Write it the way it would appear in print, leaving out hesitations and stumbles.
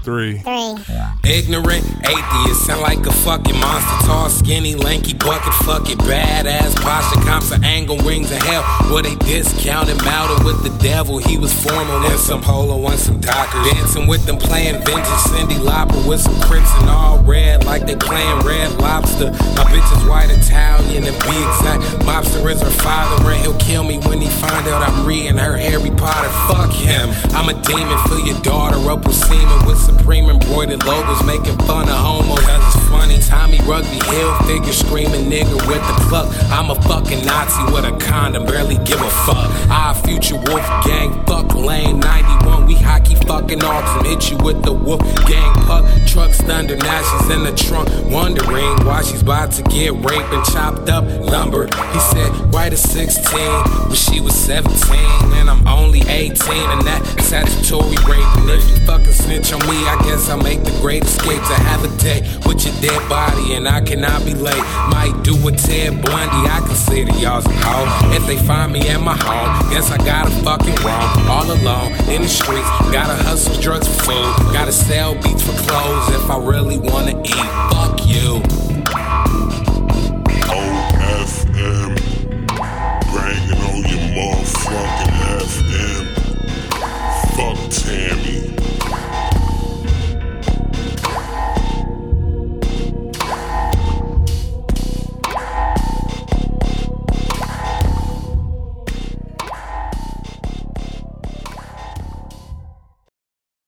Three. Ignorant atheist, sound like a fucking monster. Tall, skinny, lanky, bucket, fucking badass posture. Comps of angle, rings of hell. Where they discounted, mounted with the devil. He was formal in some polo and some dockers. Dancing with them, playing vintage Cindy Lauper with some crips and all red, like they playing Red Lobster. My bitch is white Italian, to be exact. Mobster is her father, and he'll kill me when he find out I'm reading her Harry Potter. Fuck him. I'm a demon, fill your daughter up with semen with supreme embroidered logos, making fun of homo, cause it's funny. Tommy Rugby Hill figure screaming nigga with the cluck. I'm a fucking Nazi with a condom, barely give a fuck. Our future wolf gang, fuck lame 91. We hockey fucking arcs and hit you with the wolf gang puck. Trucks thunder, now she's in the trunk, wondering why she's about to get raped and chopped up lumber. He said right at 16, but she was 17, and I'm only 18, and that statutory rape. And if you fucking snitch on me, I guess I'll make the great escape to have a day with your dead body, and I cannot be late. Might do a Ted Bundy, I consider y'all's a hoe. If they find me at my home, guess I got it fucking wrong. All alone in the streets, gotta hustle drugs for food, gotta sell beats for clothes if I really wanna eat. Fuck you.